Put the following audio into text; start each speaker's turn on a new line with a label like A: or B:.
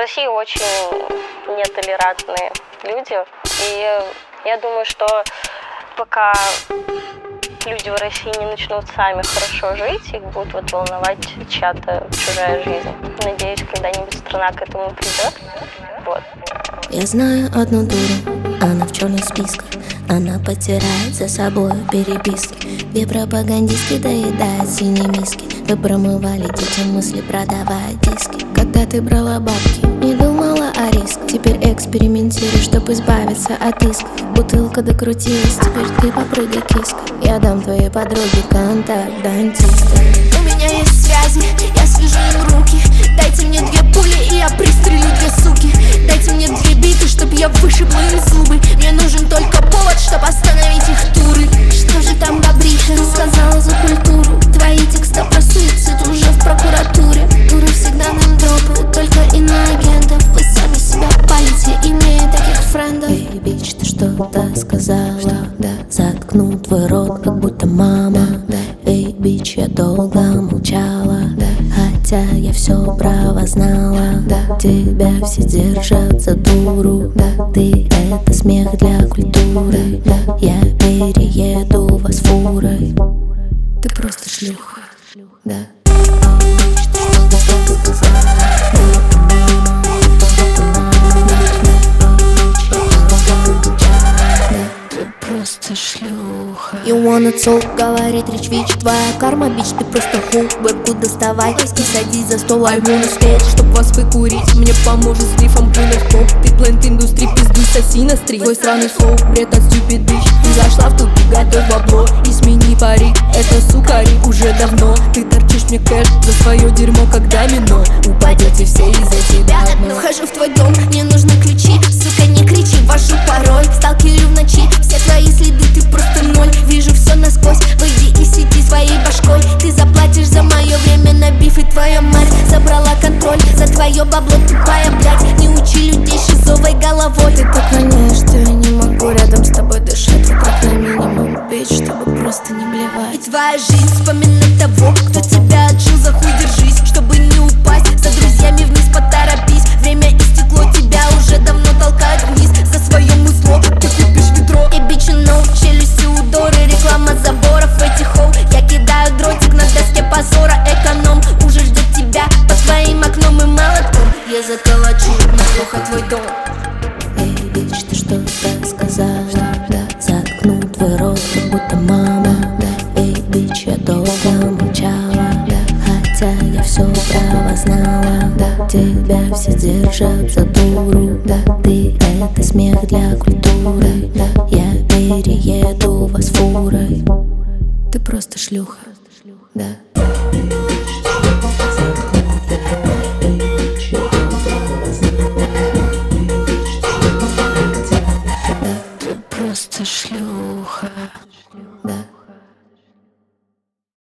A: России очень нетолерантные люди. И я думаю, что пока люди в России не начнут сами хорошо жить, их будет вот волновать чья-то чужая жизнь. Надеюсь, когда-нибудь страна к этому придет. Вот.
B: Я знаю одну дуру, она в черных списках. Она потирает за собой переписки, где пропагандистки доедают синие миски. Вы промывали детям мысли, продавая диски. Когда ты брала бабки, не думала о риске. Теперь экспериментируй, чтобы избавиться от иска. Бутылка докрутилась, теперь ты попрыгай киска. Я дам твоей подруге контакт дантиста.
C: У меня есть связи, я свяжу им руки. Дайте мне 2 пули, и я пристрелю 2 суки. Дайте мне 2 биты, чтоб я вышибла им зубы. Мне нужен только повод, чтоб остановить их туры. Что же там Габриша сказала за культуру? Твои тексты про суицид уже в прокуратуре. Туры всегда нам дропают, только иноагентов. Вы сами себя палите, имея таких френдов.
B: Эй, бич, ты что-то сказала, да. Заткну твой рот, как будто мама, да. Эй, бич, я долго молчала, да. Хотя я все право знала, да. Тебя все держат за дуру, да. Ты это смех для культуры, да. Я перееду вас фурой. Ты просто шлюха, да. Просто шлюха.
C: You wanna talk, говорит речь вич. Твоя карма, бич, ты просто хуй. Вебку доставай и садись за стол. I wanna спеть, чтоб вас выкурить. Мне поможет с рифом пулев топ. Ты плент индустрии, пиздуй, соси на стрит. Твой странный флоу, бред от stupid bitch. Ты зашла в тупик, готовь бабло и смени парик. Это сукари уже давно. Ты торчишь мне кэш за свое дерьмо, как домино. Упадете все из-за тебя одной. Вхожу в твой дом, мне нужны ключи. Сука, не кричи, ввожу пароль. Сталкерю в ночи, все твои следы, ты просто ноль. Вижу все насквозь, выйди из сети своей башкой. Ты заплатишь за мое время на биф, и твоя мать забрала контроль за твое бабло, тупая, блядь. Не учи людей шизовой головой.
B: Ты так воняешь, что я не могу рядом с тобой дышать. Вокруг на минимум, бич, чтобы просто не
C: И
B: блевать.
C: твоя жизнь, вспоминай того, кто тебя отжил, за хуй держись, чтобы не упасть. За друзьями вниз поторопись, время истекло, тебя уже давно толкают вниз. За свое музло ты купишь ведро. И бич, no, челюсти удоры, реклама заборов этих хоу. Я кидаю дротик на доске позора, эконом уже ждет тебя под твоим окном и молотком. Я заколочу наглухо твой дом.
B: Эй, бич, ты что-то сказала, да. Заткну твой рот, как будто мама, да. Эй, бич, я долго молчала, да. Хотя я все право знала, да. Тебя все держат за дуру, да. Ты это смех для культуры, да. Я перееду вас фурой. Ты просто шлюха, да. Просто шлюха.